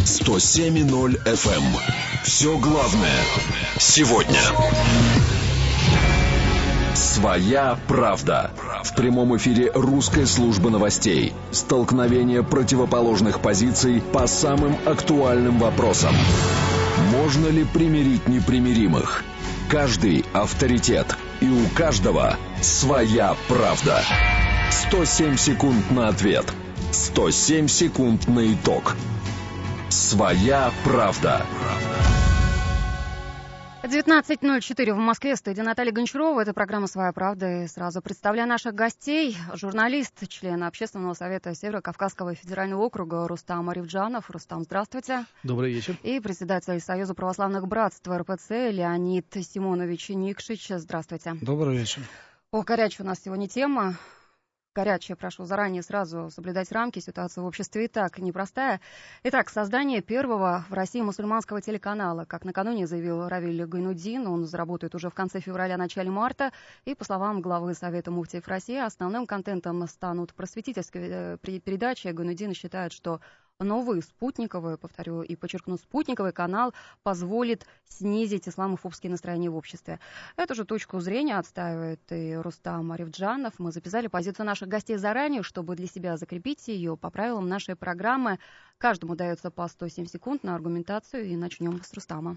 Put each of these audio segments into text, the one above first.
107.0 FM. Все главное сегодня. Своя правда. В прямом эфире русской службы новостей. Столкновение противоположных позиций по самым актуальным вопросам. Можно ли примирить непримиримых? Каждый авторитет. И у каждого своя правда. 107 секунд на ответ. 107 секунд на итог. Своя правда. 19:04 в Москве, студия Наталья Гончарова. Это программа «Своя правда». И сразу представляю наших гостей. Журналист, член Общественного совета Северо-Кавказского федерального округа Рустам Арифджанов. Рустам, здравствуйте. Добрый вечер. И председатель Союза православных братств РПЦ Леонид Симонович Никшич. Здравствуйте. Добрый вечер. Горячая у нас сегодня тема. Горячая, прошу заранее сразу соблюдать рамки. Ситуация в обществе и так непростая. Итак, создание первого в России мусульманского телеканала. Как накануне заявил Равиль Гайнуддин, он заработает уже в конце февраля, начале марта. И, по словам главы Совета муфтиев России, основным контентом станут просветительские передачи. Гайнуддин считает, что новый спутниковый, повторю и подчеркну, спутниковый канал позволит снизить исламофобские настроения в обществе. Эту же точку зрения отстаивает и Рустам Арифджанов. Мы записали позицию наших гостей заранее, чтобы для себя закрепить ее. По правилам нашей программы каждому дается по 107 секунд на аргументацию. И начнем с Рустама.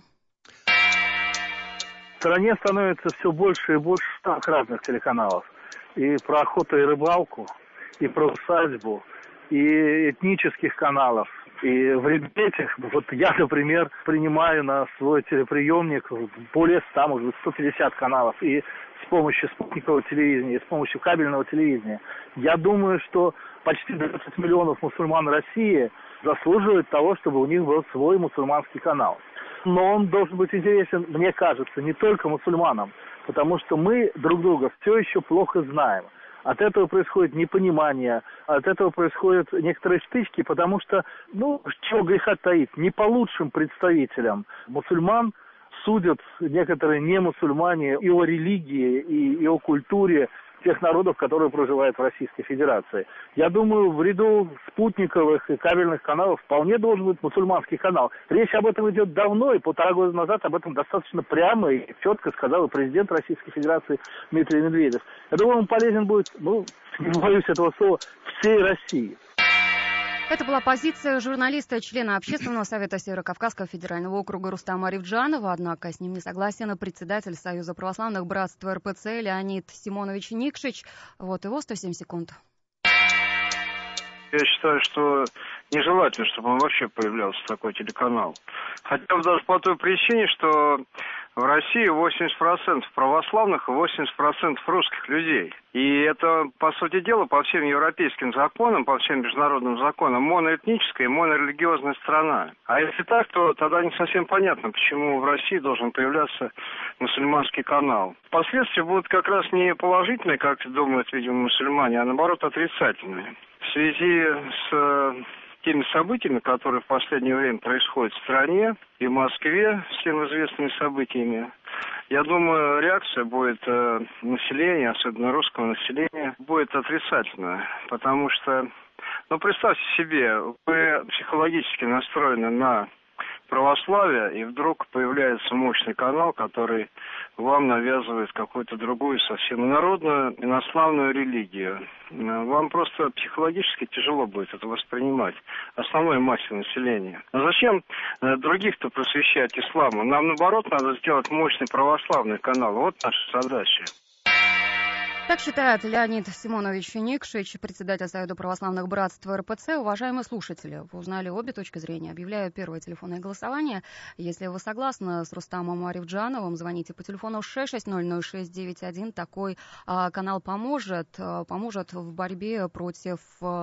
В стране становится все больше и больше разных телеканалов. И про охоту и рыбалку, и про усадьбу, и этнических каналов. И в этих, вот я, например, принимаю на свой телеприемник более 100, может быть, 150 каналов. И с помощью спутникового телевидения, и с помощью кабельного телевидения. Я думаю, что почти 20 миллионов мусульман России заслуживают того, чтобы у них был свой мусульманский канал. Но он должен быть интересен, мне кажется, не только мусульманам, потому что мы друг друга все еще плохо знаем. От этого происходит непонимание, от этого происходят некоторые стычки, потому что, чего греха таить, не по лучшим представителям мусульман судят некоторые немусульмане и о религии, и о культуре тех народов, которые проживают в Российской Федерации. Я думаю, в ряду спутниковых и кабельных каналов вполне должен быть мусульманский канал. Речь об этом идет давно, и 1,5 года назад об этом достаточно прямо и четко сказал и президент Российской Федерации Дмитрий Медведев. Я думаю, он полезен будет, не боюсь этого слова, всей России. Это была позиция журналиста, члена Общественного совета Северо-Кавказского федерального округа Рустама Арифджанова. Однако с ним не согласен председатель Союза православных братств РПЦ Леонид Симонович Никшич. Вот его 107 секунд. Я считаю, что нежелательно, чтобы он вообще появлялся, такой телеканал. Хотя бы даже по той причине, что в России 80% православных и 80% русских людей. И это, по сути дела, по всем европейским законам, по всем международным законам, моноэтническая и монорелигиозная страна. А если так, то тогда не совсем понятно, почему в России должен появляться мусульманский канал. Последствия будут как раз не положительные, как думают, видимо, мусульмане, а наоборот отрицательные. В связи с теми событиями, которые в последнее время происходят в стране и в Москве, всем известными событиями, я думаю, реакция будет населения, особенно русского населения, будет отрицательная. Потому что, представьте себе, вы психологически настроены на православие, и вдруг появляется мощный канал, который вам навязывает какую-то другую, совсем народную, инославную религию. Вам просто психологически тяжело будет это воспринимать, основной массе населения. Но зачем других-то просвещать исламу? Нам, наоборот, надо сделать мощный православный канал. Вот наша задача. Так считает Леонид Симонович Никшич, председатель Союза православных братств РПЦ. Уважаемые слушатели, вы узнали обе точки зрения. Объявляю первое телефонное голосование. Если вы согласны с Рустамом Арифджановым, звоните по телефону 66006991. Такой канал поможет в борьбе против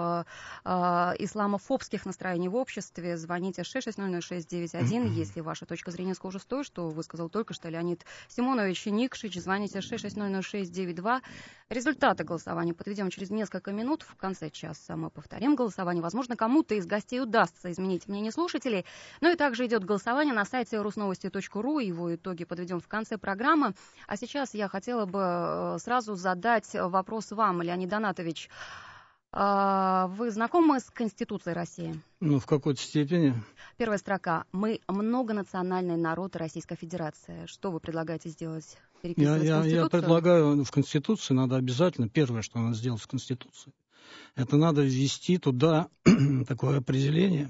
исламофобских настроений в обществе. Звоните 66006991. Если ваша точка зрения схожа с той, что высказал только что Леонид Симонович Никшич, звоните 66006992. Результаты голосования подведем через несколько минут. В конце часа мы повторим голосование. Возможно, кому-то из гостей удастся изменить мнение слушателей. Ну и также идет голосование на сайте rusnovosti.ru. Его итоги подведем в конце программы. А сейчас я хотела бы сразу задать вопрос вам, Леонид Донатович. Вы знакомы с Конституцией России? Ну, в какой-то степени. Первая строка. Мы многонациональный народ Российской Федерации. Что вы предлагаете сделать? Переписывать Конституцию? Я предлагаю, в Конституции надо обязательно, первое, что надо сделать в Конституции, это надо ввести туда такое определение,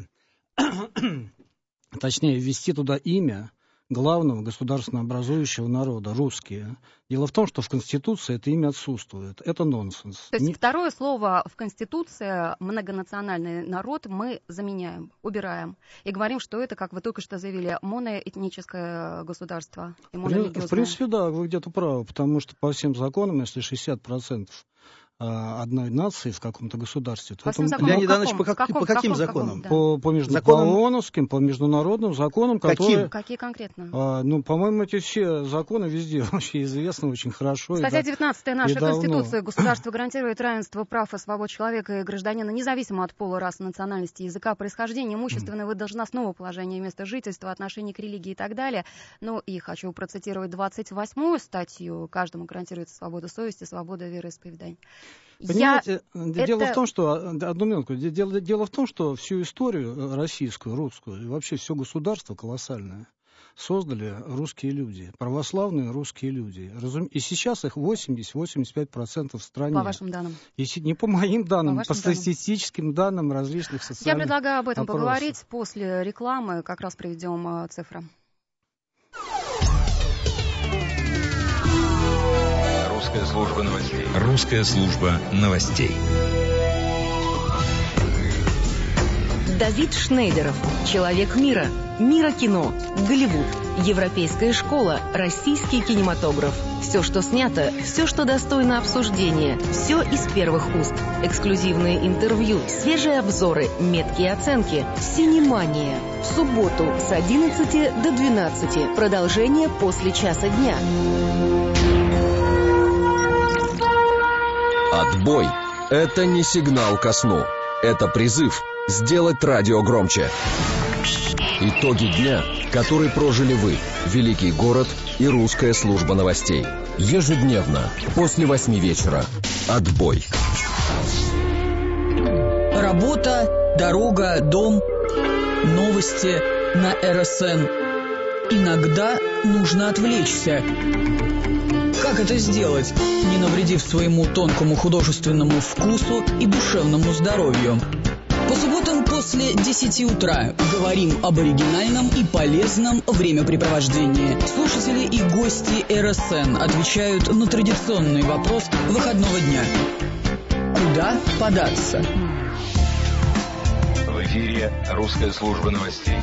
точнее, ввести туда имя главного государственно-образующего народа, русские. Дело в том, что в Конституции это имя отсутствует. Это нонсенс. То есть второе слово в Конституции «многонациональный народ» мы заменяем, убираем. И говорим, что это, как вы только что заявили, моноэтническое государство и монорелигиозное. В принципе, да, вы где-то правы, потому что по всем законам, если 60% одной нации в каком-то государстве. Леонид Иванович, по каким законам? Да. По ООНовским, по международным законам, которые... Какие конкретно? По-моему, эти все законы везде вообще известны очень хорошо. Статья 19 нашей Конституции. Государство гарантирует равенство прав и свобод человека и гражданина, независимо от пола, расы, национальности, языка, происхождения, имущественного и должностного положения, места жительства, отношений к религии и так далее. Ну и хочу процитировать 28-ю статью. Каждому гарантируется свобода совести, свобода вероисповедания. Понимаете, дело в том, что... Одну минутку. Дело в том, что всю историю российскую, русскую, и вообще все государство колоссальное создали русские люди, православные русские люди. И сейчас их 80-85% в стране. По вашим данным? Не по моим данным, по статистическим данным различных социальных Я предлагаю об этом опросов. поговорить после рекламы. Как раз приведем цифры. Русская служба новостей. Русская служба новостей. Давид Шнейдеров. Человек мира. Мира кино. Голливуд. Европейская школа. Российский кинематограф. Все, что снято, все, что достойно обсуждения. Все из первых уст. Эксклюзивные интервью, свежие обзоры, меткие оценки. Синемания. В субботу с 11 до 12. Продолжение после часа дня. Отбой – это не сигнал ко сну. Это призыв сделать радио громче. Итоги дня, который прожили вы, великий город и русская служба новостей. Ежедневно, после 8 вечера. Отбой. Работа, дорога, дом, новости на РСН. Иногда нужно отвлечься. Как это сделать, не навредив своему тонкому художественному вкусу и душевному здоровью? По субботам после 10 утра говорим об оригинальном и полезном времяпрепровождении. Слушатели и гости РСН отвечают на традиционный вопрос выходного дня. Куда податься? В эфире русская служба новостей.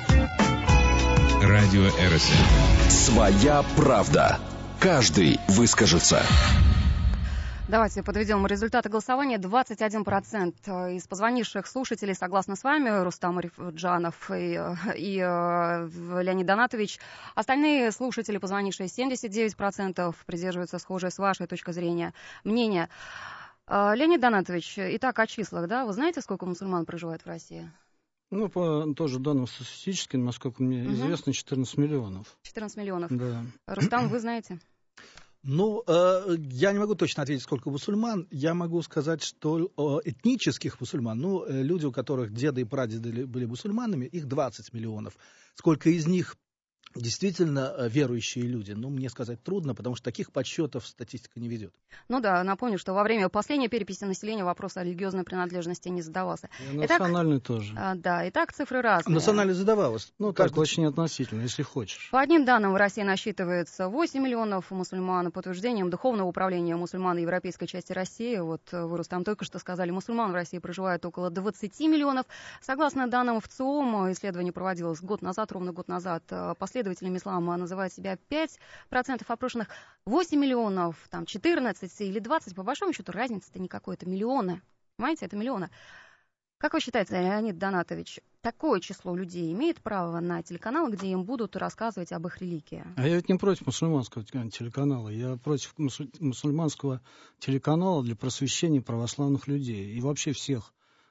Радио РСН. Своя правда. Каждый выскажется. Давайте подведем результаты голосования. 21% из позвонивших слушателей согласны с вами, Рустам Арифджанов и Леонид Донатович. Остальные слушатели, позвонившие 79%, придерживаются схожей с вашей точки зрения мнения. Леонид Донатович, итак, о числах, да? Вы знаете, сколько мусульман проживает в России? Ну, по тоже данным статистическим, насколько мне известно, 14 миллионов. 14 миллионов. Да. Рустам, вы знаете? Ну, я не могу точно ответить, сколько мусульман. Я могу сказать, что этнических мусульман, люди, у которых деды и прадеды были мусульманами, их 20 миллионов. Сколько из них действительно верующие люди? Мне сказать трудно, потому что таких подсчетов статистика не ведет. Ну да, напомню, что во время последней переписи населения вопрос о религиозной принадлежности не задавался. И национальный тоже. Да, итак, цифры разные. Национальный задавалось. Так, очень относительно, если хочешь. По одним данным, в России насчитывается 8 миллионов мусульман. По утверждениям Духовного управления мусульман европейской части России, вот вы, Рустам, только что сказали, мусульман в России проживает около 20 миллионов. Согласно данным ВЦИОМ, исследование проводилось ровно год назад, последователями ислама называют себя 5% опрошенных, 8 миллионов, 14 или 20, по большому счету разница-то никакой, это миллионы, понимаете, это миллионы. Как вы считаете, Леонид Донатович, такое число людей имеет право на телеканал, где им будут рассказывать об их религии? А я ведь не против мусульманского телеканала, я против мусульманского телеканала для просвещения православных людей и вообще всех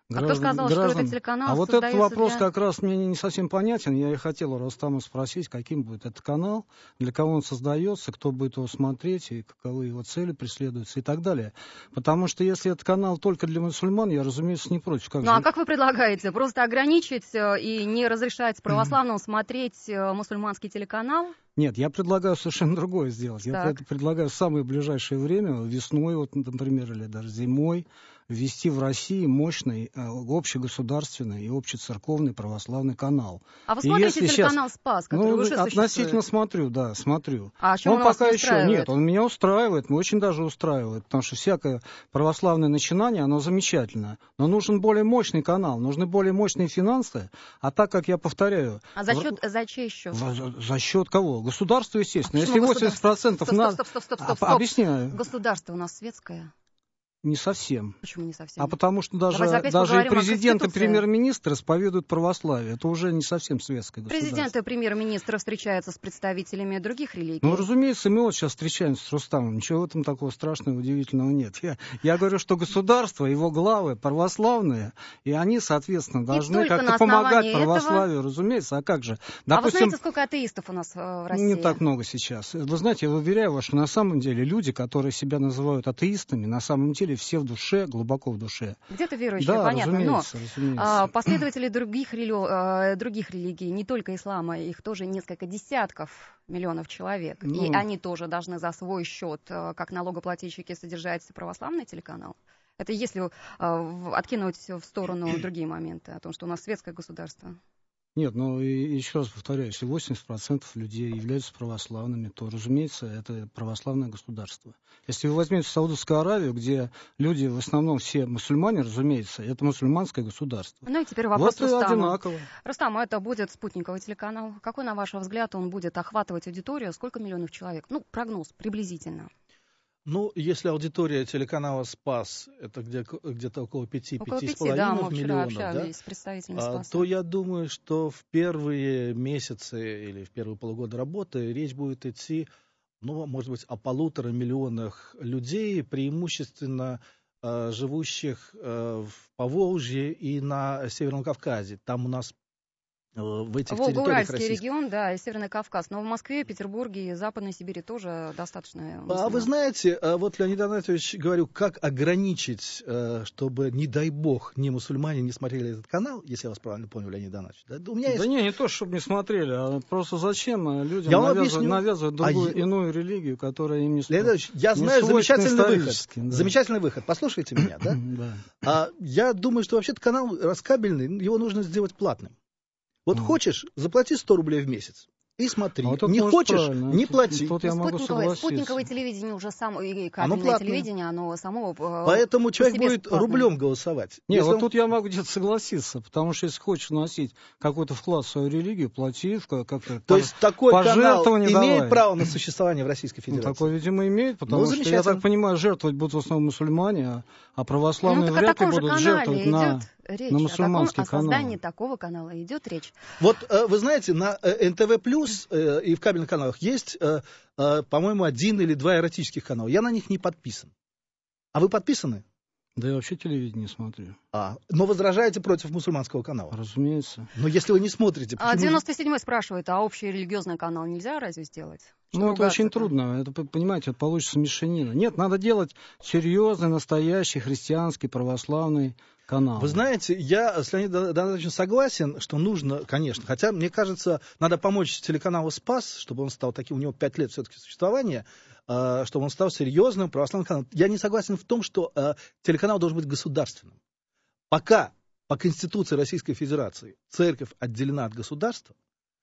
кто сказал, что этот телеканал А вот этот вопрос как раз мне не совсем понятен. Я и хотел у Рустама спросить, каким будет этот канал, для кого он создается, кто будет его смотреть, и каковы его цели преследуются и так далее. Потому что если этот канал только для мусульман, я, разумеется, не против. А как вы предлагаете? Просто ограничить и не разрешать православным смотреть мусульманский телеканал? Нет, я предлагаю совершенно другое сделать. Я предлагаю в самое ближайшее время, весной, вот, например, или даже зимой, ввести в России мощный общегосударственный и общецерковный православный канал. А вы смотрите телеканал «Спас», который уже существует? Относительно смотрю, да, смотрю. А чем он вас не устраивает? Нет, он меня устраивает, очень даже устраивает, потому что всякое православное начинание, оно замечательно. Но нужен более мощный канал, нужны более мощные финансы, а так как я повторяю... А за чей счет? За счет кого? Государство, естественно. Если 80%... Стоп. Объясняю. Государство у нас светское? Не совсем. Почему не совсем? А потому что даже и президент и премьер-министр исповедуют православие. Это уже не совсем светское государство. Президент и премьер-министр встречаются с представителями других религий. Ну, разумеется, мы вот сейчас встречаемся с Рустамом. Ничего в этом такого страшного, удивительного нет. Я говорю, что государство, его главы православные, и они, соответственно, должны как-то помогать православию, разумеется. А как же? Допустим, а вы знаете, сколько атеистов у нас в России? Не так много сейчас. Вы знаете, я уверяю вас, что на самом деле люди, которые себя называют атеистами, на самом деле все в душе, глубоко в душе. Где-то верующие, да, понятно. Но последователи других религий, не только ислама, их тоже несколько десятков миллионов человек. И они тоже должны за свой счет, как налогоплательщики, содержать православный телеканал. Это если откинуть в сторону другие моменты о том, что у нас светское государство. Нет, ну и еще раз повторяю, если 80% людей являются православными, то, разумеется, это православное государство. Если вы возьмете Саудовскую Аравию, где люди в основном все мусульмане, разумеется, это мусульманское государство. Ну и теперь вопрос вот Рустаму. Одинаково. Рустам, это будет спутниковый телеканал. Какой, на ваш взгляд, он будет охватывать аудиторию? Сколько миллионов человек? Ну, прогноз приблизительно. Ну, если аудитория телеканала «Спас» это где-то около 5-5,5 да, мы миллионов, общались с представителями «Спаса», то я думаю, что в первые месяцы или в первые полгода работы речь будет идти, ну, может быть, о 1,5 миллиона людей, преимущественно живущих в Поволжье и на Северном Кавказе. Там у нас в этих Волго-Уральский регион, да, и Северный Кавказ. Но в Москве, Петербурге и Западной Сибири тоже достаточно. А вы знаете, вот Леонид Анатольевич, говорю, как ограничить, чтобы, не дай бог, не мусульмане не смотрели этот канал, если я вас правильно понял, Леонид Анатольевич. Да, у меня есть... не то, чтобы не смотрели, а просто зачем людям навязывать другую, иную религию, которая им не свойственна. Леонид Анатольевич, я знаю замечательный выход. Да. Замечательный выход. Послушайте меня, да? Да. Я думаю, что вообще-то канал раскабельный, его нужно сделать платным. Вот хочешь, заплати 100 рублей в месяц и смотри. Не хочешь, не плати. Спутниковое телевидение уже само, и кабельное телевидение, оно само... Поэтому человек будет рублем голосовать. Нет, вот тут я могу где-то согласиться, потому что если хочешь вносить какой-то вклад в свою религию, плати как-то. То есть такой канал имеет право на существование в Российской Федерации? Такое, видимо, имеет, потому что, я так понимаю, жертвовать будут в основном мусульмане, а православные вряд ли будут жертвовать на мусульманский канал. О создании такого канала идет речь. Вот вы знаете, на НТВ Плюс и в кабельных каналах есть, по-моему, 1 или 2 эротических канала. Я на них не подписан. А вы подписаны? Да я вообще телевидение смотрю. Но возражаете против мусульманского канала? Разумеется. Но если вы не смотрите... 97-й спрашивает, а общий религиозный канал нельзя разве сделать? Это очень трудно. Это, понимаете, это получится мешанина. Нет, надо делать серьезный, настоящий христианский, православный канал. Вы знаете, я с Леонидом Анатольевичем согласен, что нужно, конечно, хотя, мне кажется, надо помочь телеканалу «Спас», чтобы он стал таким, у него 5 лет все-таки существования, чтобы он стал серьезным православным каналом. Я не согласен в том, что телеканал должен быть государственным. Пока по Конституции Российской Федерации церковь отделена от государства,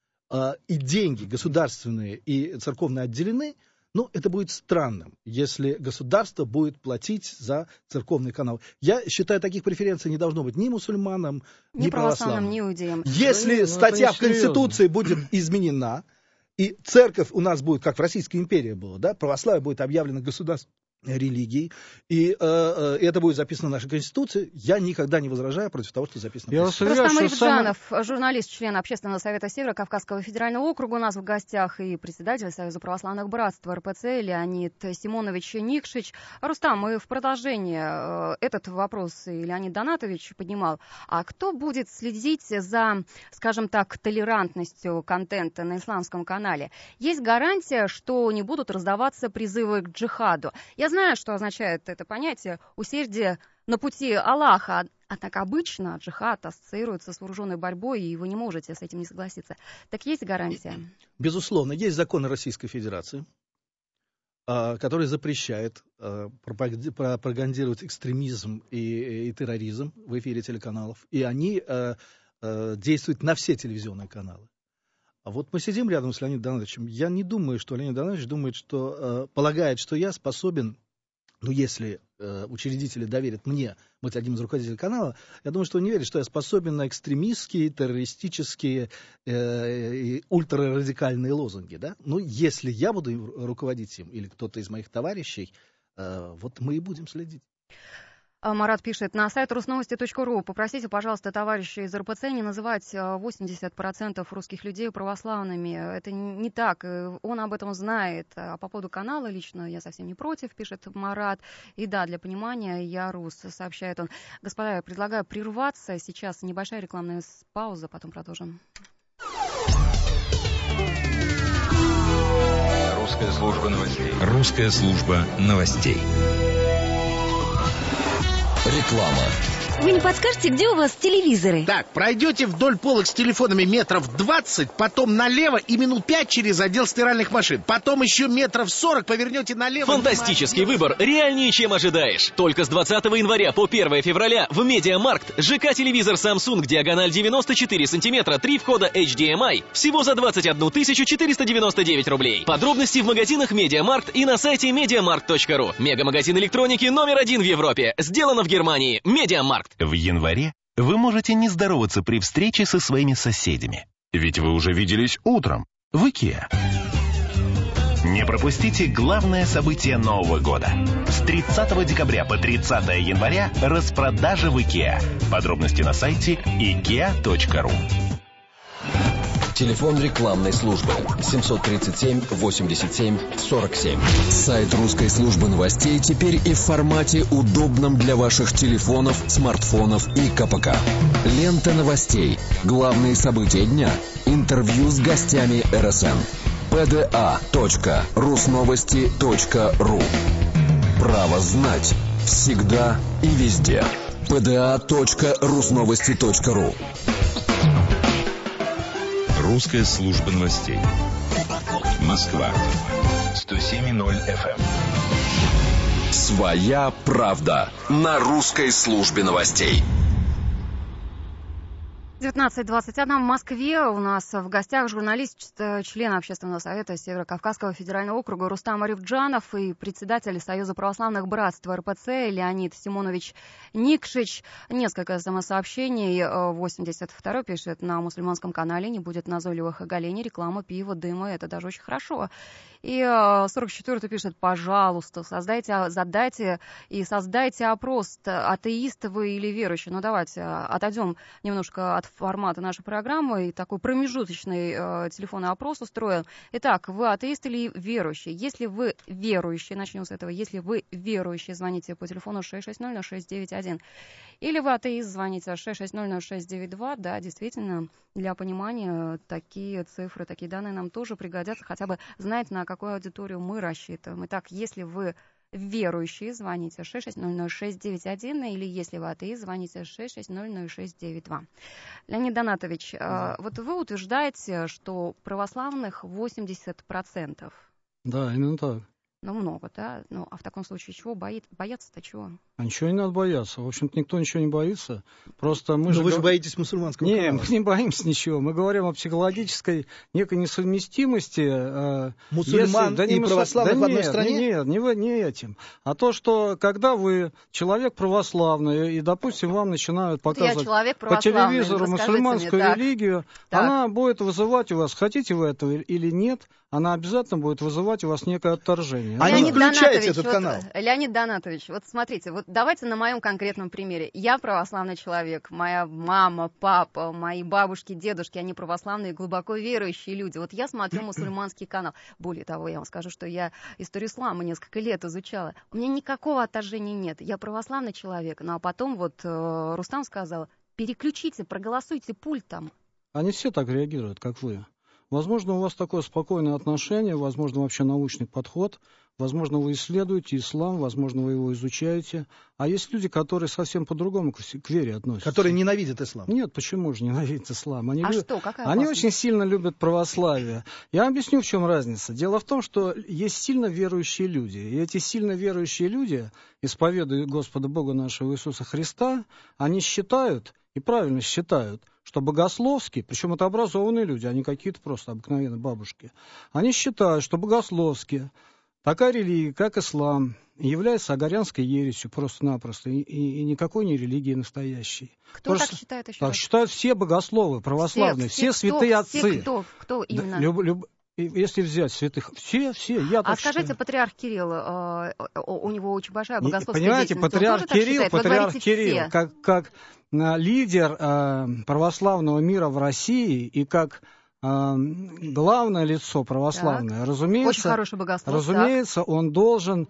и деньги государственные и церковные отделены, это будет странным, если государство будет платить за церковный канал. Я считаю, таких преференций не должно быть ни мусульманам, ни православным, ни иудеям. Если статья в Конституции будет изменена, и церковь у нас будет, как в Российской империи было, да, православие будет объявлено религий, и это будет записано в нашей Конституции. Я никогда не возражаю против того, что записано в Конституции. Рустам Арифджанов, журналист, член Общественного совета Северо-Кавказского федерального округа, у нас в гостях, и председатель Союза православных братств РПЦ Леонид Симонович Никшич. Рустам, мы в продолжение этот вопрос и Леонид Донатович поднимал. А кто будет следить за, скажем так, толерантностью контента на исламском канале? Есть гарантия, что не будут раздаваться призывы к джихаду? Я знаю, что означает это понятие усердие на пути Аллаха, а так обычно джихад ассоциируется с вооруженной борьбой, и вы не можете с этим не согласиться. Так есть гарантия? Безусловно, есть законы Российской Федерации, который запрещает пропагандировать экстремизм и терроризм в эфире телеканалов, и они действуют на все телевизионные каналы. А вот мы сидим рядом с Леонидом Донатовичем. Я не думаю, что Леонид Донатович думает, полагает, что я способен, если учредители доверят мне быть одним из руководителей канала, я думаю, что он не верит, что я способен на экстремистские, террористические и ультрарадикальные лозунги. Да? Но если я буду руководить им, или кто-то из моих товарищей, вот мы и будем следить. Марат пишет, на сайт rusnovosti.ru попросите, пожалуйста, товарищей из РПЦ не называть 80% русских людей православными. Это не так, он об этом знает. А по поводу канала лично я совсем не против, пишет Марат. И да, для понимания, я рус, сообщает он. Господа, я предлагаю прерваться. Сейчас небольшая рекламная пауза, потом продолжим. Русская служба новостей. Русская служба новостей. Реклама. Вы не подскажете, где у вас телевизоры? Так, пройдете вдоль полок с телефонами метров 20, потом налево и минут 5 через отдел стиральных машин. Потом еще метров 40 повернете налево. Фантастический выбор, реальнее, чем ожидаешь. Только с 20 января по 1 февраля в Медиамаркт ЖК-телевизор Samsung диагональ 94 сантиметра, 3 входа HDMI всего за 21 499 рублей. Подробности в магазинах Медиамаркт и на сайте mediamarkt.ru. Мегамагазин электроники номер 1 в Европе. Сделано в Германии. Медиамаркт. В январе вы можете не здороваться при встрече со своими соседями. Ведь вы уже виделись утром в IKEA. Не пропустите главное событие Нового года. С 30 декабря по 30 января распродажа в IKEA. Подробности на сайте ikea.ru. Телефон рекламной службы 737-87-47. Сайт русской службы новостей теперь и в формате, удобном для ваших телефонов, смартфонов и КПК. Лента новостей, главные события дня, интервью с гостями РСН. pda.rusnovosti.ru. Право знать всегда и везде. pda.rusnovosti.ru. Русская служба новостей. Москва. 107,0 FM. Своя правда на русской службе новостей. 19:21 в Москве. У нас в гостях журналист, член Общественного совета Северо-Кавказского федерального округа Рустам Арифджанов и председатель Союза православных братств РПЦ Леонид Симонович Никшич. Несколько смс-сообщений. 82-й пишет, на мусульманском канале не будет назойливых оголений, рекламы, пива, дыма. Это даже очень хорошо. И 44-й пишет, пожалуйста, задайте и создайте опрос, атеист вы или верующий. Ну, давайте отойдем немножко от формата нашей программы и такой промежуточный телефонный опрос устроим. Итак, вы атеист или верующий? Если вы верующий, начнем с этого, если вы верующий, звоните по телефону 660-691. Или вы атеист, звоните 660-692. Да, действительно, для понимания такие цифры, такие данные нам тоже пригодятся, хотя бы знаете, на какую аудиторию мы рассчитываем. Итак, если вы верующие, звоните 660-691, или если вы атеист, звоните 660-692. Леонид Донатович, вот вы утверждаете, что православных 80%. Да, именно так. Ну, много, да? Ну, а в таком случае чего бояться-то чего? А ничего не надо бояться. В общем-то, никто ничего не боится. Просто мы вы же боитесь мусульманского канала. Не, мы не боимся ничего. Мы говорим о психологической некой несовместимости мусульман и православных в одной стране? Нет, не этим. А то, что когда вы человек православный, и, допустим, вам начинают показывать по телевизору мусульманскую религию, она будет вызывать у вас, хотите вы этого или нет, она обязательно будет вызывать у вас некое отторжение. А не включайте этот канал. Леонид Донатович, вот смотрите, вот давайте на моем конкретном примере. Я православный человек, моя мама, папа, мои бабушки, дедушки, они православные, глубоко верующие люди. Вот я смотрю мусульманский канал. Более того, я вам скажу, что я историю ислама несколько лет изучала. У меня никакого отторжения нет. Я православный человек. Ну а потом вот Рустам сказал, переключите, проголосуйте пультом. Они все так реагируют, как вы. Возможно, у вас такое спокойное отношение, возможно, вообще научный подход, возможно, вы исследуете ислам, возможно, вы его изучаете. А есть люди, которые совсем по-другому к вере относятся. Которые ненавидят ислам. Нет, почему же ненавидят ислам? Они какая Они очень сильно любят православие. Я объясню, в чем разница. Дело в том, что есть сильно верующие люди. И эти сильно верующие люди, исповедуя Господа Бога нашего Иисуса Христа, они считают, и правильно считают, что богословски, причем это образованные люди, а не какие-то просто обыкновенные бабушки, они считают, что богословски такая религия, как ислам, является агарянской ересью просто-напросто, и никакой не религией настоящей. Кто так считает еще? Так считают все богословы православные, все святые отцы. Кто именно? Если взять святых, все, я так скажите, считаю. Патриарх Кирилл, у него очень большая богословская понимаете, деятельность. Патриарх Кирилл, как лидер православного мира в России и как главное лицо православное, разумеется, он должен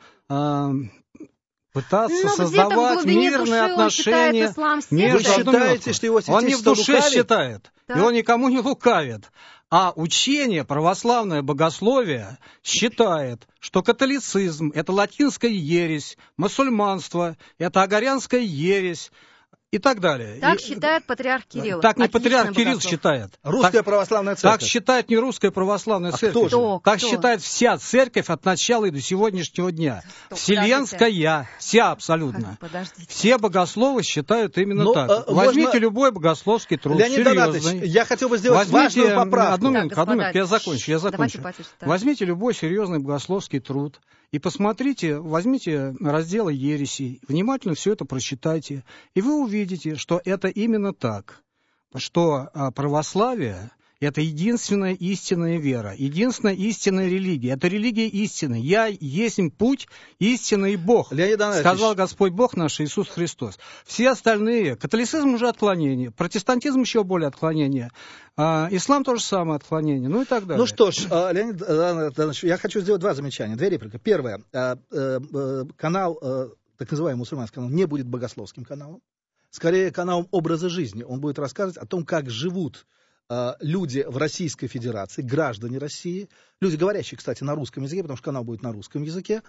пытаться создавать мирные отношения между людьми. Он не в душе считает, и он никому не лукавит. А учение, православное богословие, считает, что католицизм – это латинская ересь, мусульманство – это агарянская ересь, и так далее. Так считает патриарх Кирилл. Так не патриарх Кирилл считает. Русская православная церковь. Так считает не русская православная церковь. Так считает вся церковь от начала и до сегодняшнего дня. Вселенская. Вся абсолютно. Подождите. Все богословы считают именно так. Возьмите любой богословский труд. Леонид Донатович, я хотел бы сделать важную поправку. Одну минутку, я закончу. Возьмите любой серьезный богословский труд и посмотрите, возьмите разделы ересей, внимательно все это прочитайте, и вы увидите, что это именно так, что православие – это единственная истинная вера, единственная истинная религия. Это религия истины. Я есть путь, истинный Бог, сказал Господь Бог наш Иисус Христос. Все остальные, католицизм уже отклонение, протестантизм еще более отклонение, ислам тоже самое отклонение, ну и так далее. Ну что ж, Леонид Донатович, я хочу сделать два замечания, две реплики. Первое, канал, так называемый мусульманский канал, не будет богословским каналом, скорее каналом образа жизни. Он будет рассказывать о том, как живут люди в Российской Федерации, граждане России, люди, говорящие, кстати, на русском языке, потому что канал будет на русском языке,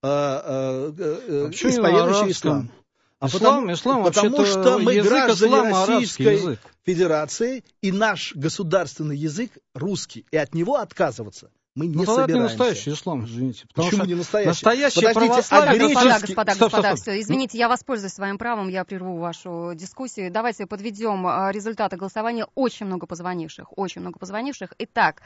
исповедующие ислам. Потому что мы граждане Российской Федерации, и наш государственный язык русский, и от него отказываться мы не собираемся. Это не настоящий ислам, извините. Почему не настоящий? Настоящий православие... Господа, все, извините, я воспользуюсь своим правом, я прерву вашу дискуссию. Давайте подведем результаты голосования. Очень много позвонивших. Итак,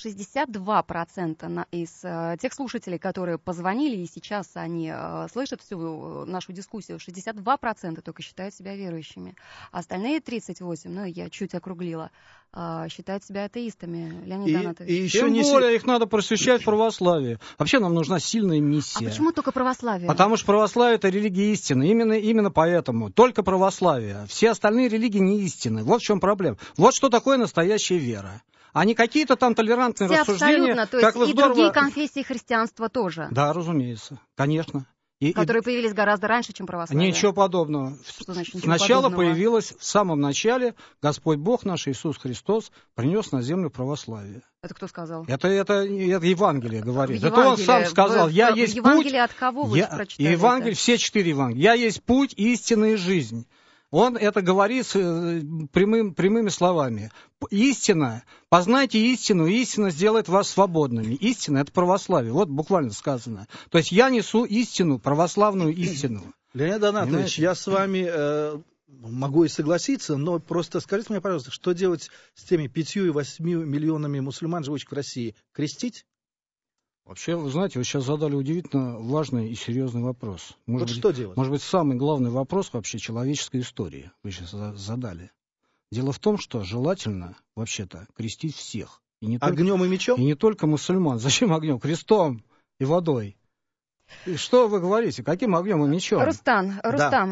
62% из тех слушателей, которые позвонили, и сейчас они слышат всю нашу дискуссию, 62% только считают себя верующими. Остальные 38%, ну, я чуть округлила, считают себя атеистами. Леонид Донатович. Тем более их надо просвещать в православии. Вообще нам нужна сильная миссия. А почему только православие? Потому что православие — это религия истины. Именно поэтому. Только православие. Все остальные религии не истины. Вот в чем проблема. Вот что такое настоящая вера. А не какие-то там толерантные рассуждения. Абсолютно. То есть и другие конфессии христианства тоже. Да, разумеется. Конечно. Которые появились гораздо раньше, чем православие. Ничего подобного. Что значит ничего Сначала подобного? появилось, в самом начале, Господь Бог наш Иисус Христос принес на землю православие. Это кто сказал? Это Евангелие говорит. Это он сам сказал. Я есть Евангелие путь. от кого вы прочитали? Евангелие, все 4 Евангелия. Я есть путь, истина и жизнь. Он это говорит прямыми словами. Истина, познайте истину, и истина сделает вас свободными. Истина — это православие. Вот буквально сказано. То есть я несу истину, православную истину. Леонид Донатович, я с вами могу и согласиться, но просто скажите мне, пожалуйста, что делать с теми 5 и 8 миллионами мусульман, живущих в России? Крестить? Вообще, вы знаете, вы сейчас задали удивительно важный и серьезный вопрос. Что делать? Может быть, самый главный вопрос вообще человеческой истории вы сейчас задали. Дело в том, что желательно, вообще-то, крестить всех. Огнем и мечом? И не только мусульман. Зачем огнем? Крестом и водой. И что вы говорите? Каким огнем и мечом? Рустам,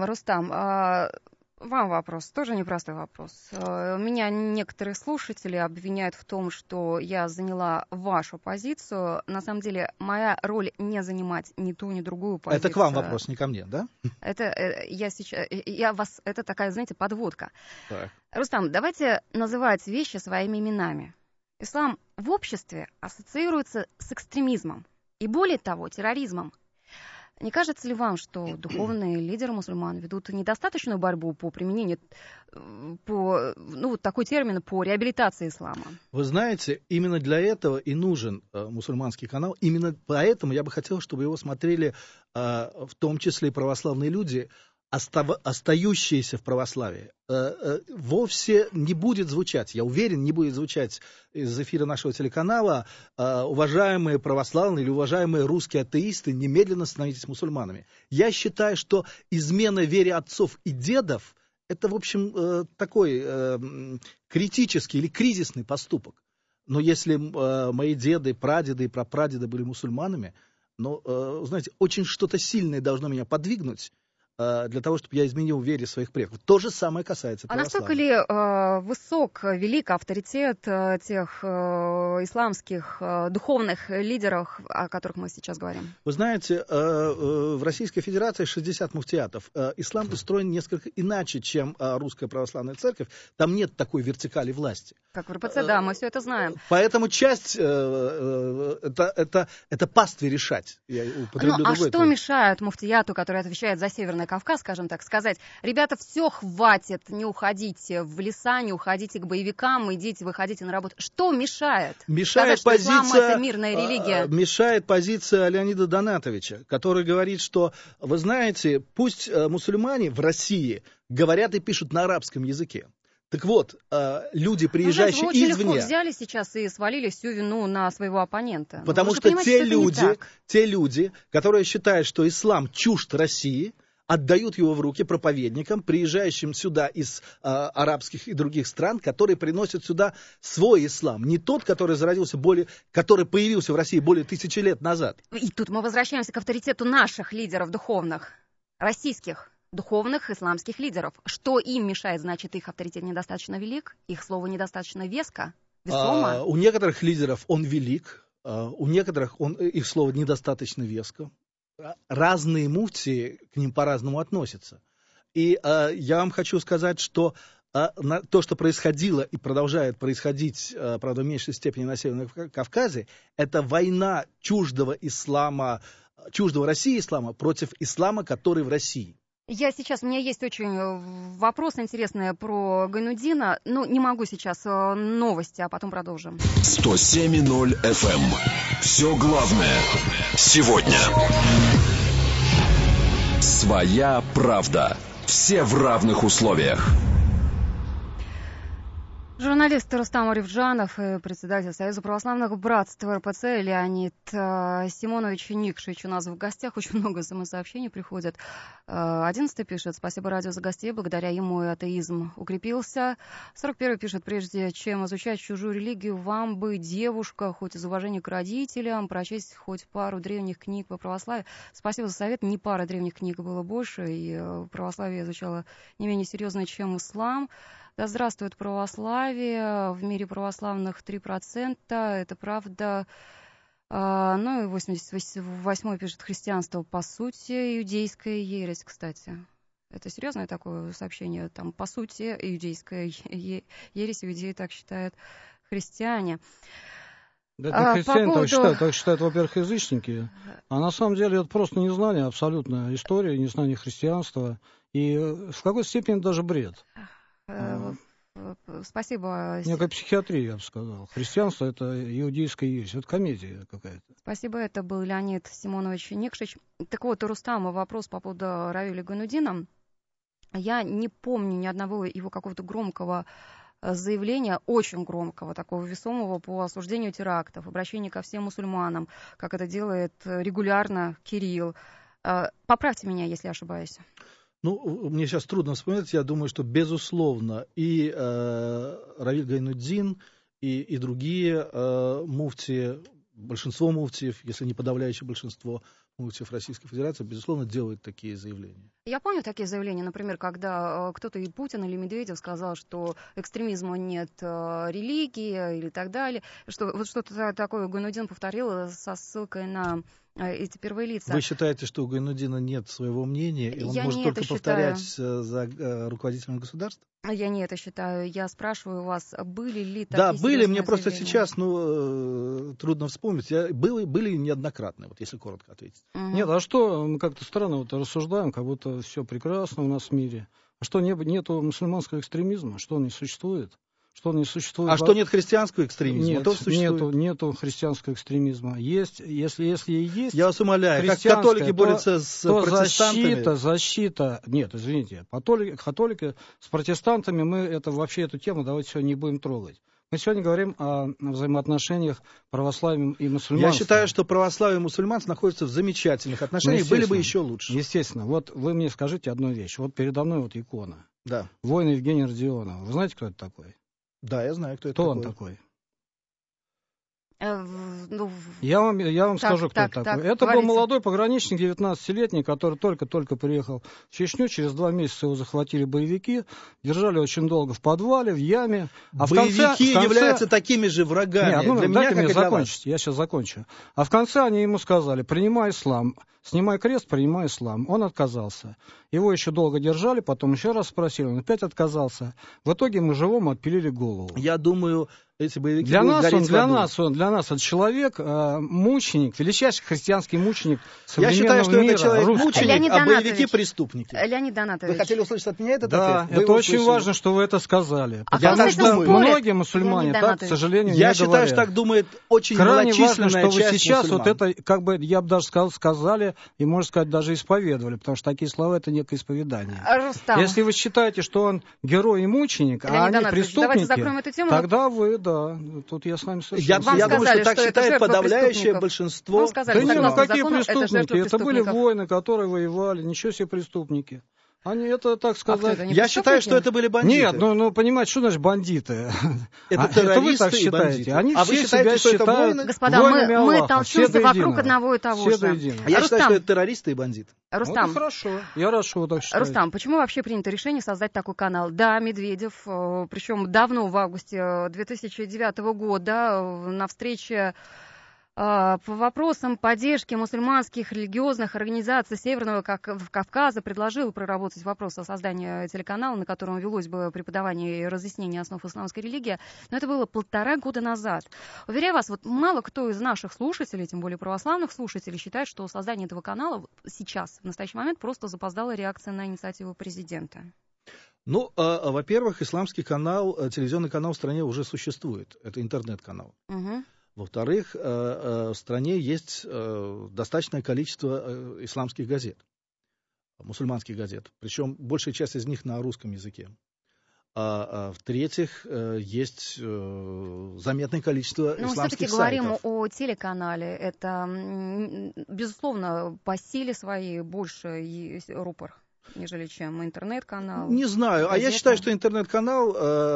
вам вопрос, тоже непростой вопрос. Меня некоторые слушатели обвиняют в том, что я заняла вашу позицию. На самом деле, моя роль не занимать ни ту, ни другую позицию. Это к вам вопрос, не ко мне, да? Это это такая, знаете, подводка. Так. Рустам, давайте называть вещи своими именами. Ислам в обществе ассоциируется с экстремизмом и, более того, терроризмом. Не кажется ли вам, что духовные лидеры мусульман ведут недостаточную борьбу по применению, такой термин, по реабилитации ислама? Вы знаете, именно для этого и нужен мусульманский канал. Именно поэтому я бы хотел, чтобы его смотрели в том числе и православные люди, остающиеся в православии. Вовсе не будет звучать, я уверен, не будет звучать из эфира нашего телеканала: уважаемые православные или уважаемые русские атеисты, немедленно становитесь мусульманами. Я считаю, что измена вере отцов и дедов — это, в общем, такой критический или кризисный поступок. Но если мои деды, прадеды и прапрадеды были мусульманами, знаете, очень что-то сильное должно меня подвигнуть для того, чтобы я изменил вере своих предков. То же самое касается православия. А насколько ли велик авторитет тех исламских духовных лидеров, о которых мы сейчас говорим? Вы знаете, в Российской Федерации 60 муфтиатов. Ислам устроен несколько иначе, чем Русская Православная Церковь. Там нет такой вертикали власти. Как в РПЦ, да, мы все это знаем. Поэтому часть это пастве решать. Что мешает муфтияту, который отвечает за Северный Кавказ, скажем так, сказать: ребята, все, хватит, не уходите в леса, не уходите к боевикам, выходите на работу. Что мешает? Мешает сказать, что ислам — это мирная религия. Мешает позиция Леонида Донатовича, который говорит, что, вы знаете, пусть мусульмане в России говорят и пишут на арабском языке. Так вот, люди, приезжающие вы очень извне... легко взяли сейчас и свалили всю вину на своего оппонента. Потому что те люди, которые считают, что ислам чужд России, отдают его в руки проповедникам, приезжающим сюда из арабских и других стран, которые приносят сюда свой ислам. Не тот, который который появился в России более 1000 лет назад. И тут мы возвращаемся к авторитету наших лидеров духовных, российских духовных исламских лидеров. Что им мешает? Значит, их авторитет недостаточно велик, их слово недостаточно весомо? У некоторых лидеров он велик, у некоторых их слово недостаточно веско. Разные муфтии к ним по-разному относятся. И я вам хочу сказать, что то, что происходило и продолжает происходить, правда, в меньшей степени на Северном Кавказе, это война чуждого России ислама против ислама, который в России. У меня есть очень вопрос интересный про Гайнуддина. Не могу сейчас новости, а потом продолжим. 107.0 FM. Все главное сегодня. Своя правда. Все в равных условиях. Журналист Рустам Арифджанов и председатель Союза православных братств РПЦ Леонид Симонович Никшич у нас в гостях. Очень много СМС-сообщений приходит. 11-й пишет: спасибо радио за гостей, благодаря ему и атеизм укрепился. 41-й пишет: прежде чем изучать чужую религию, вам бы, девушка, хоть из уважения к родителям, прочесть хоть пару древних книг по православию. Спасибо за совет. Не пара древних книг было больше, и православие изучала не менее серьезно, чем ислам. Да здравствует православие, в мире православных 3%, это правда. И 88-й пишет: христианство по сути иудейская ересь, кстати. Это серьезное такое сообщение, там по сути иудейская ересь, иудеи так считают христиане. Да, это христиане так считают, во-первых, язычники, а на самом деле это просто незнание абсолютно истории, незнание христианства, и в какой-то степени даже бред. Спасибо. Некая психиатрия, я бы сказал. Христианство — это иудейская ересь, это комедия какая-то. Спасибо, это был Леонид Симонович Никшич. Так вот, у Рустама вопрос по поводу Равиля Гайнуддина. Я не помню ни одного его какого-то громкого заявления, очень громкого, такого весомого по осуждению терактов, обращения ко всем мусульманам, как это делает регулярно Кирилл. Поправьте меня, если ошибаюсь. Мне сейчас трудно вспомнить. Я думаю, что, безусловно, и Равиль Гайнуддин, и другие муфтии, большинство муфтиев, если не подавляющее большинство муфтиев Российской Федерации, безусловно, делают такие заявления. Я помню такие заявления, например, когда кто-то, и Путин или Медведев, сказал, что экстремизма нет религии или так далее. Что, вот что-то такое Гайнуддин повторил со ссылкой на эти первые лица. Вы считаете, что у Гайнуддина нет своего мнения, и он может только повторять за руководителем государства? Я не это считаю. Я спрашиваю вас, были ли такие Да, были. Мне просто заявления? сейчас трудно вспомнить. Были неоднократно, вот если коротко ответить. Нет, а что, мы как-то странно вот рассуждаем, как будто все прекрасно у нас в мире. А что, нету мусульманского экстремизма? Что он не существует? Что он не существует? А что нет христианского экстремизма? Нету христианского экстремизма. Есть, если и есть... Я вас умоляю, как католики борются с протестантами... Защита... Нет, извините. Католики с протестантами, мы эту тему давайте сегодня не будем трогать. Мы сегодня говорим о взаимоотношениях православия и мусульманства. Я считаю, что православие и мусульманство находятся в замечательных отношениях, были бы еще лучше. Естественно. Вот вы мне скажите одну вещь. Вот передо мной вот икона. Да. Воин Евгений Родионов. Вы знаете, кто это такой? Да, я знаю, кто это такой. Кто он такой? Я вам скажу, кто это такой. Это был молодой пограничник, 19-летний, который только-только приехал в Чечню. Через 2 месяца его захватили боевики, держали очень долго в подвале, в яме. А боевики являются такими же врагами. Нет, дайте мне закончить, я сейчас закончу. А в конце они ему сказали: принимай ислам, снимай крест, принимай ислам. Он отказался. Его еще долго держали, потом еще раз спросили, он опять отказался. В итоге мы живому отпилили голову. Я думаю, эти боевики для нас он человек, мученик, величайший христианский мученик современного мира. Я считаю, что это человек-мученик, а боевики преступники. Леонид Донатович. Вы хотели услышать от меня этот ответ? Да, это очень важно, что вы это сказали. Потому что многие мусульмане так, к сожалению, не говорят. Я считаю, что так думает очень малочисленная часть мусульман. Крайне важно, что вы сейчас вот это, как бы, я бы даже сказали, и, можно сказать, даже исповедовали, потому что такие слова — это некое исповедание. Рустам. Если вы считаете, что он герой и мученик, а они преступники, тогда вы, да, тут я с вами совершенно... Я думаю, что так считает подавляющее большинство. Вам сказали, какие преступники? Это были воины, которые воевали, ничего себе преступники. Они это, так сказать... Я считаю, что это были бандиты. Нет, ну понимаете, что значит бандиты? Это террористы вы так и бандиты. Они а все вы считаете, что это воины? Господа, мы толчемся вокруг одного и того же. Я считаю, что это террористы и бандиты. Рустам. Ну, хорошо. Я рад, что вы так считаете. Рустам, почему вообще принято решение создать такой канал? Да, Медведев, причем давно, в августе 2009 года, на встрече по вопросам поддержки мусульманских религиозных организаций Северного Кавказа предложил проработать вопрос о создании телеканала, на котором велось бы преподавание и разъяснение основ исламской религии. Но это было 1,5 года назад. Уверяю вас, вот мало кто из наших слушателей, тем более православных слушателей, считает, что создание этого канала сейчас, в настоящий момент, просто запоздалая реакция на инициативу президента. Ну, во-первых, исламский канал, телевизионный канал в стране уже существует. Это интернет-канал. Угу. Во-вторых, в стране есть достаточное количество исламских газет, мусульманских газет. Причем большая часть из них на русском языке. В-третьих, есть заметное количество исламских сайтов. Но мы все-таки говорим о телеканале. Это, безусловно, по силе своей больше рупор, нежели чем интернет-канал. Не знаю. А я считаю, что интернет-канал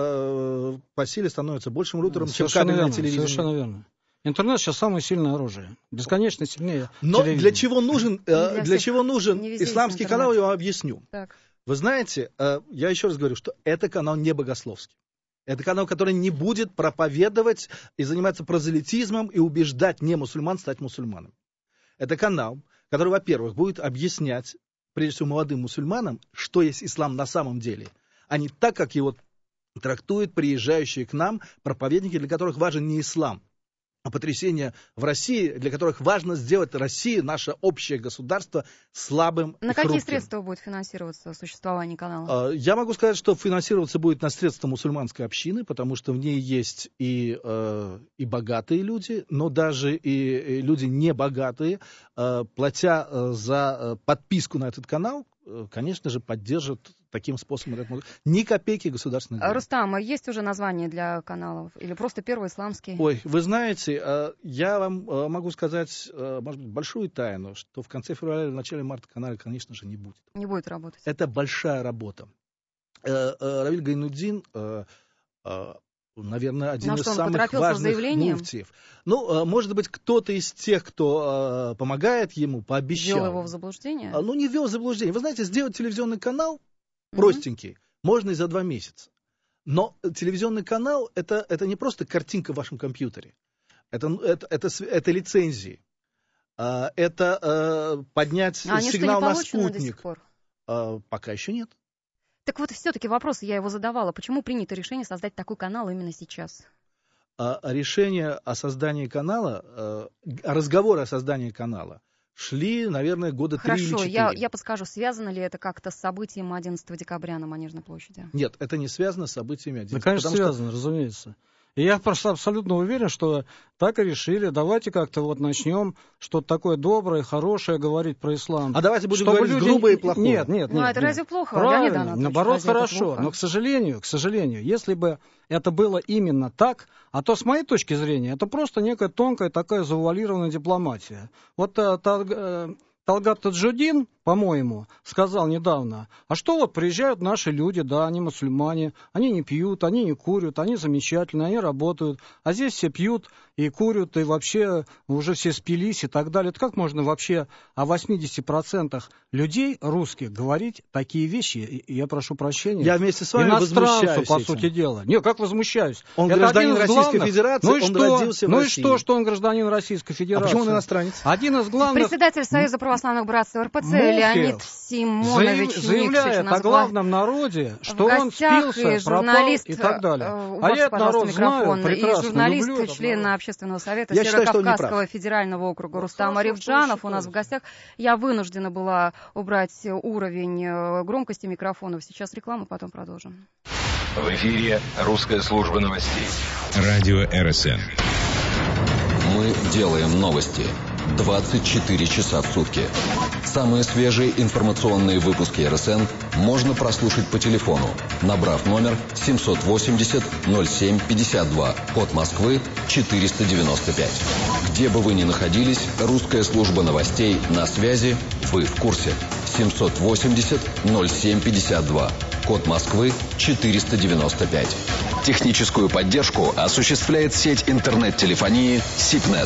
по силе становится большим рутером, чем кабельное телевидение. Совершенно верно. Интернет сейчас самое сильное оружие. Бесконечно сильнее. Но для чего нужен исламский канал, я вам объясню. Так. Вы знаете, я еще раз говорю, что это канал не богословский. Это канал, который не будет проповедовать и заниматься прозелитизмом и убеждать немусульман стать мусульманами. Это канал, который, во-первых, будет объяснять, прежде всего, молодым мусульманам, что есть ислам на самом деле, а не так, как его трактуют приезжающие к нам проповедники, для которых важен не ислам, а потрясения в России, для которых важно сделать Россию, наше общее государство, слабым и На какие хрупким. средства будет финансироваться существование канала? Я могу сказать, что финансироваться будет на средства мусульманской общины, потому что в ней есть и богатые люди, но даже и люди небогатые, платя за подписку на этот канал, конечно же, поддержат таким способом. Ни копейки государственных денег. Рустам, есть уже название для каналов? Или просто первый исламский? Ой, вы знаете, я вам могу сказать, может быть, большую тайну, что в конце февраля или в начале марта канала, конечно же, не будет. Не будет работать. Это большая работа. Равиль Гайнуддин наверное, один из самых важных муфтиев. Ну, может быть, кто-то из тех, кто помогает ему, пообещал. Ввел его в заблуждение? Ну, не ввел в заблуждение. Вы знаете, сделать телевизионный канал простенький можно и за 2 месяца. Но телевизионный канал это не просто картинка в вашем компьютере. Это лицензии. Это поднять сигнал на спутник. Пока еще нет. Так вот, все-таки вопрос, я его задавала. Почему принято решение создать такой канал именно сейчас? Решение о создании канала, разговоры о создании канала шли, наверное, года 3 или 4. Хорошо, я подскажу, связано ли это как-то с событием 11 декабря на Манежной площади? Нет, это не связано с событиями 11. Да, конечно, связано, разумеется. И я просто абсолютно уверен, что так и решили. Давайте как-то вот начнем что-то такое доброе, хорошее говорить про ислам. А давайте будем говорить грубое и плохое. Нет. Ну, это разве плохо? Правильно, наоборот, хорошо. Но, к сожалению, если бы это было именно так, а то, с моей точки зрения, это просто некая тонкая такая завуалированная дипломатия. Вот Талгат Таджудин, по-моему, сказал недавно, а что вот приезжают наши люди, да, они мусульмане, они не пьют, они не курят, они замечательные, они работают, а здесь все пьют и курят, и вообще уже все спились и так далее. Это как можно вообще о 80% людей русских говорить такие вещи? И я прошу прощения. Я вместе с вами возмущаюсь по сути дела. Нет, как возмущаюсь? Он гражданин Российской Федерации, он родился в России. Ну и что он гражданин Российской Федерации? А почему он иностранец? Один из главных... Председатель Союза православных братств РПЦ Леонид Симонович заявляет о главном народе, что он спился, пропал и так далее. А я этот народ знаю, прекрасно, и журналист, член Общественного совета Северо-Кавказского федерального округа Рустам Арифджанов у нас в гостях. Я вынуждена была убрать уровень громкости микрофонов. Сейчас реклама, потом продолжим. В эфире русская служба новостей. Радио РСН. Мы делаем новости 24 часа в сутки. Самые свежие информационные выпуски РСН можно прослушать по телефону, набрав номер 780-07-52, код Москвы 495. Где бы вы ни находились, русская служба новостей на связи, вы в курсе. 780-07-52, код Москвы 495. Техническую поддержку осуществляет сеть интернет-телефонии Сигнет.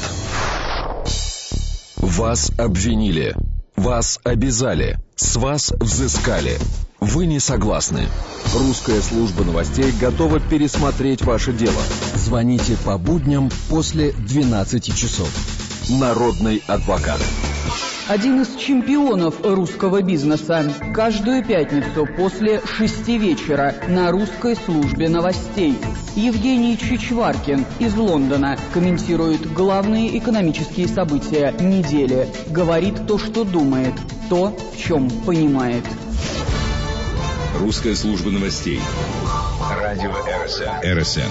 Вас обвинили. Вас обязали. С вас взыскали. Вы не согласны. Русская служба новостей готова пересмотреть ваше дело. Звоните по будням после 12 часов. Народный адвокат. Один из чемпионов русского бизнеса. Каждую пятницу после 6 вечера на русской службе новостей. Евгений Чичваркин из Лондона комментирует главные экономические события недели. Говорит то, что думает, то, в чем понимает. Русская служба новостей. Радио РСН.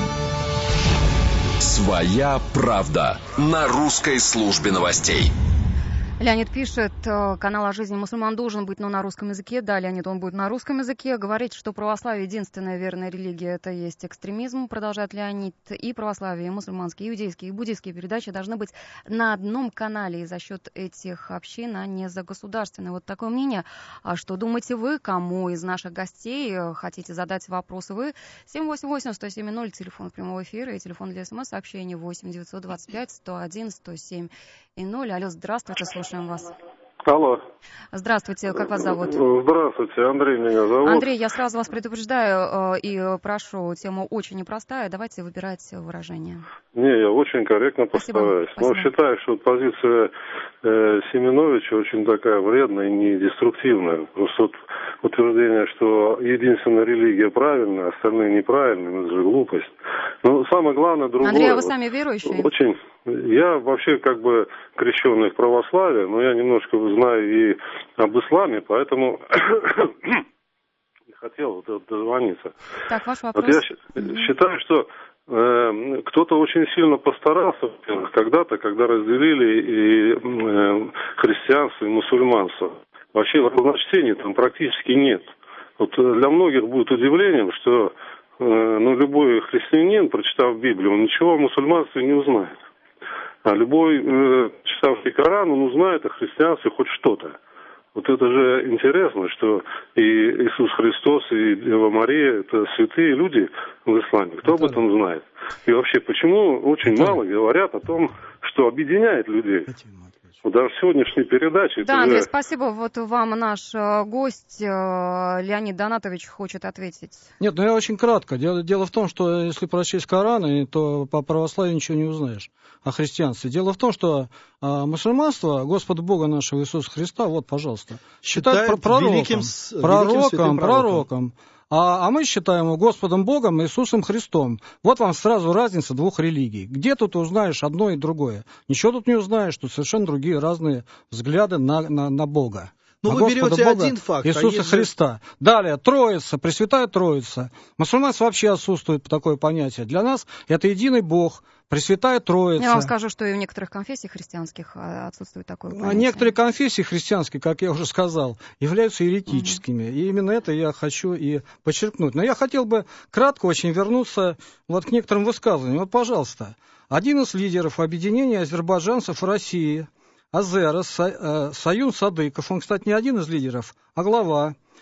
Своя правда на русской службе новостей. Леонид пишет, канал о жизни мусульман должен быть, но на русском языке. Да, Леонид, он будет на русском языке. Говорит, что православие единственная верная религия, это есть экстремизм, продолжает Леонид. И православие, и мусульманские, и иудейские, и буддийские передачи должны быть на одном канале. И за счет этих общин, а не за государственные. Вот такое мнение. А что думаете вы? Кому из наших гостей хотите задать вопросы вы? 788-107-0, телефон прямого эфира и телефон для СМС-сообщений 8-925-101-107. И 0. Алло, здравствуйте, слушаем вас. Алло. Здравствуйте, как вас зовут? Здравствуйте, Андрей меня зовут. Андрей, я сразу вас предупреждаю и прошу, тема очень непростая, давайте выбирать выражение. Не, я очень корректно постараюсь. Но считаю, что позиция Семеновича очень такая вредная и недеструктивная. Просто вот утверждение, что единственная религия правильная, остальные неправильные, это же глупость. Но самое главное другое. Андрей, а вы сами верующие? Очень. Я вообще как бы крещенный в православии, но я немножко знаю и об исламе, поэтому хотел дозвониться. Так, ваш вопрос. Вот я считаю, что кто-то очень сильно постарался когда-то, когда разделили и христианство, и мусульманство. Вообще разночтений там практически нет. Вот для многих будет удивлением, что любой христианин, прочитав Библию, он ничего о мусульманстве не узнает. А любой, читавший Коран, он узнает о христианстве хоть что-то. Вот это же интересно, что и Иисус Христос, и Дева Мария – это святые люди в исламе. Кто об этом знает? И вообще, почему очень мало говорят о том, что объединяет людей? Вот даже в сегодняшней передаче... Да, Андрей, спасибо. Вот вам наш гость Леонид Донатович хочет ответить. Нет, я очень кратко. Дело в том, что если прочесть Коран, то по православию ничего не узнаешь о христианстве. Дело в том, что мусульманство Господа Бога нашего Иисуса Христа, вот, пожалуйста, считает пророком. А мы считаем его Господом Богом Иисусом Христом. Вот вам сразу разница двух религий. Где тут узнаешь одно и другое? Ничего тут не узнаешь, тут совершенно другие разные взгляды на Бога. Но вы берете Бога, один факт. Иисуса Христа. Далее, Троица, Пресвятая Троица. Мусульманство вообще отсутствует такое понятие. Для нас это единый Бог, Пресвятая Троица. Я вам скажу, что и в некоторых конфессиях христианских отсутствует такое понятие. Некоторые конфессии христианские, как я уже сказал, являются еретическими. И именно это я хочу и подчеркнуть. Но я хотел бы кратко очень вернуться вот к некоторым высказываниям. Вот, пожалуйста, один из лидеров объединения азербайджанцев в России, Азерас, Саюн Садыков, он, кстати, не один из лидеров, а глава,